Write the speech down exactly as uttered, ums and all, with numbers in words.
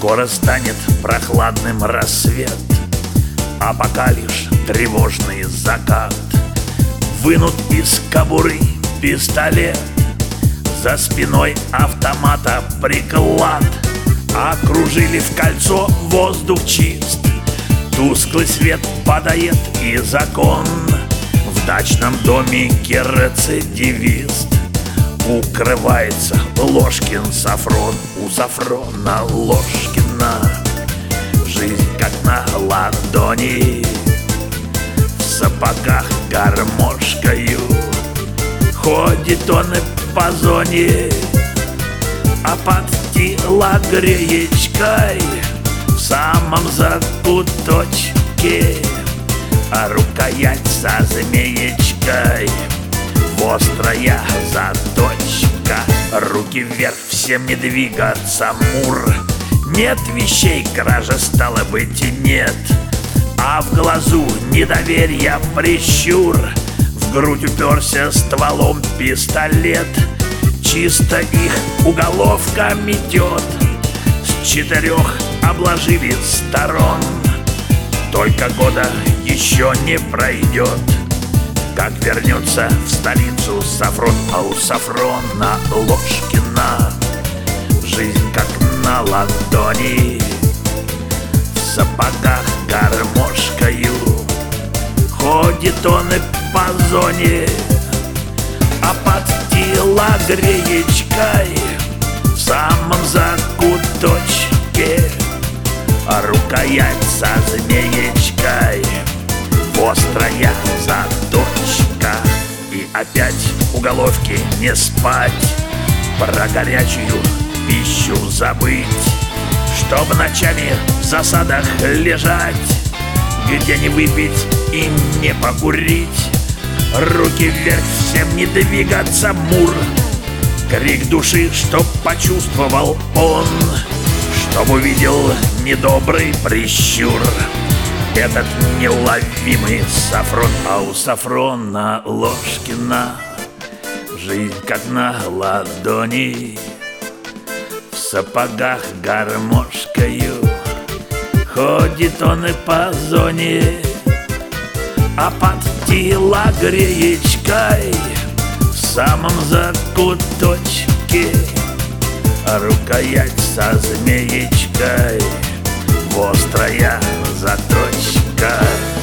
Скоро станет прохладным рассвет, а пока лишь тревожный закат. Вынут из кобуры пистолет, за спиной автомата приклад. Окружили в кольцо, воздух чист, тусклый свет падает и закон. В дачном домике рецидивист укрывается Ложкин Сафрон. У Сафрона Ложкина жизнь как на ладони, в сапогах гармошкою ходит он и по зоне, а под телогреечкой в самом закуточке, а рукоять со змеечкой, острая заточка. Руки вверх, всем не двигаться, мур. Нет вещей, кражи стало быть и нет, а в глазу недоверия прищур. В грудь уперся стволом пистолет, чисто их уголовка метет. С четырех обложили сторон, только года еще не пройдет, как вернется в столицу Сафрон. А у Сафрона Ложкина жизнь как на ладони, в сапогах гармошкою ходит он и по зоне, а под телогреечкой в самом закуточке, а рукоять со змеечкой, острая заточка. И опять уголовки не спать, про горячую пищу забыть, чтоб ночами в засадах лежать, где не выпить и не покурить. Руки вверх, всем не двигаться, мур. Крик души, чтоб почувствовал он, чтоб увидел недобрый прищур. Этот неуловимый Сафрон. А у Сафрона Ложкина жизнь как на ладони, в сапогах гармошкою ходит он и по зоне, а под телогреечкой в самом закуточке, а рукоять со змеечкой, острая заточка.